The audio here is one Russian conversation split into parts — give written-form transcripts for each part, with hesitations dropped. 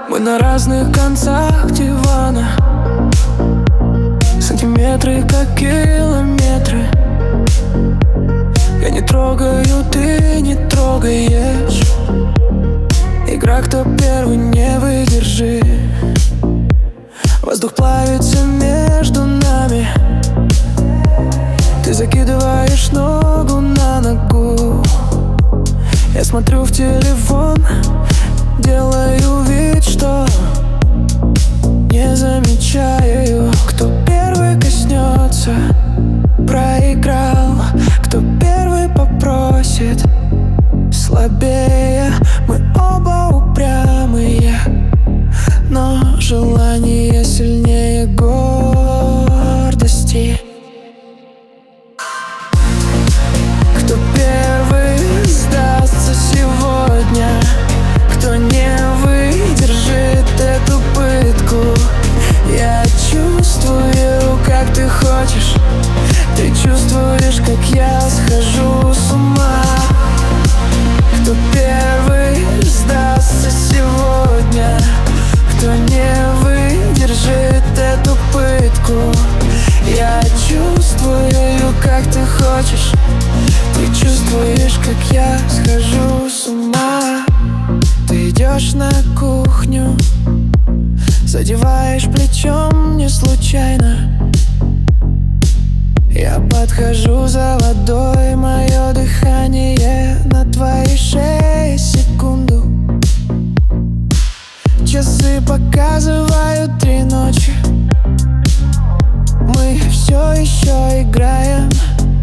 Мы на разных концах дивана, сантиметры как километры. Я не трогаю, ты не трогаешь. Игра, кто первый, не выдержи. Воздух плавится между нами. Ты закидываешь ногу на ногу. Я смотрю в телефон, делаю вид, что не замечаю. Кто первый коснется, проиграл. Кто первый попросит слабее. Мы оба упрямые, но желание сильнее гордости. Кто первый сдастся сегодня? Кто не выдержит эту пытку? Я чувствую, как ты хочешь. Ты чувствуешь, как я схожу с ума. Кто первый сдастся сегодня? Кто не выдержит эту пытку? Я чувствую, как ты хочешь. Ты чувствуешь, как я схожу с ума. Ты идешь на кухню, задеваешь плечом не случайно. Я подхожу за водой, мое дыхание на твоей шее секунду. Часы показывают 3 ночи. Мы все еще играем.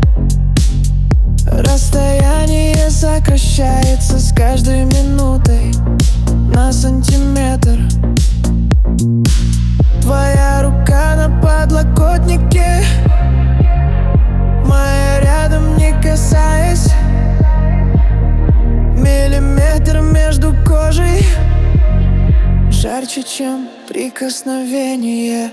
Расстояние сокращается с каждой минутой на сантиметр. Твоя рука на подлокотнике, моя рядом, не касаясь. Миллиметр между кожей жарче, чем прикосновение.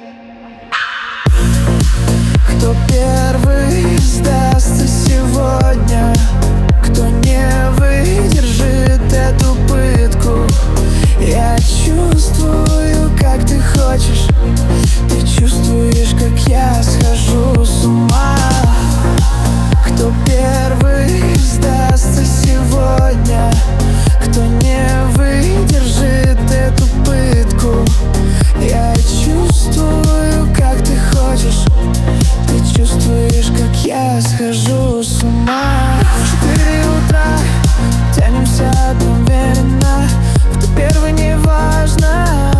Кто первый сдастся сегодня? Кто не выдержит эту пытку? Я чувствую, как ты хочешь. Ты чувствуешь, как я схожу с ума. Кто первый сдастся сегодня? Кто не выдержит эту пытку? Я чувствую, как ты хочешь. Ты чувствуешь, как я схожу с ума. 4 утра, тянемся одновременно. Кто первый, не важно.